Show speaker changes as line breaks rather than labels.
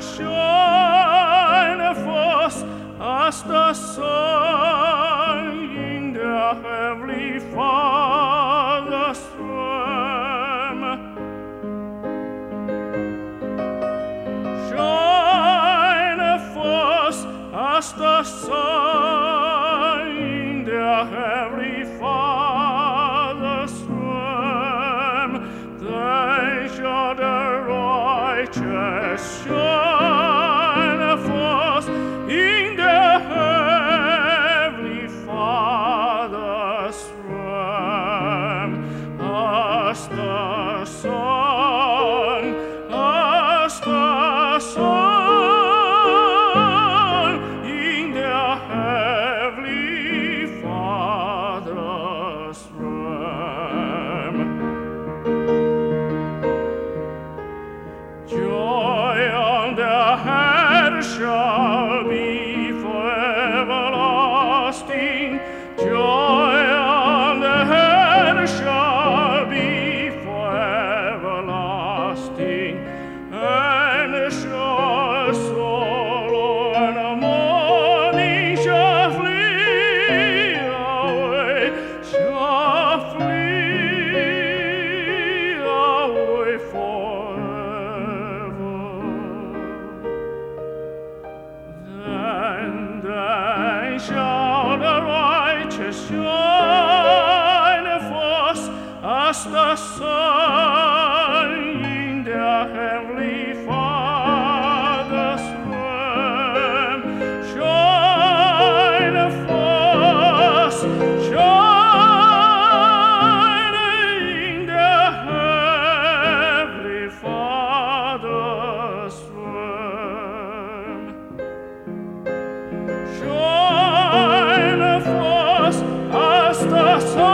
shine forth as the sun in the heavenly Father's realm. Shine forth as the sun in the heavenly Father's realm. Then shall the righteous shine forth in the heavenly Father's realm, as the sun, as the sun in the heavenly Father's realm. Joy on the head shall be for everlasting. Joy on the head shall be for everlasting. And shall sorrow and mourning shall flee away, shall flee away forever. Then shall the righteous shine forth as the sun in the heavenly Father's realm. Shine forth, shine in the heavenly Father's realm. Shine forth as the sun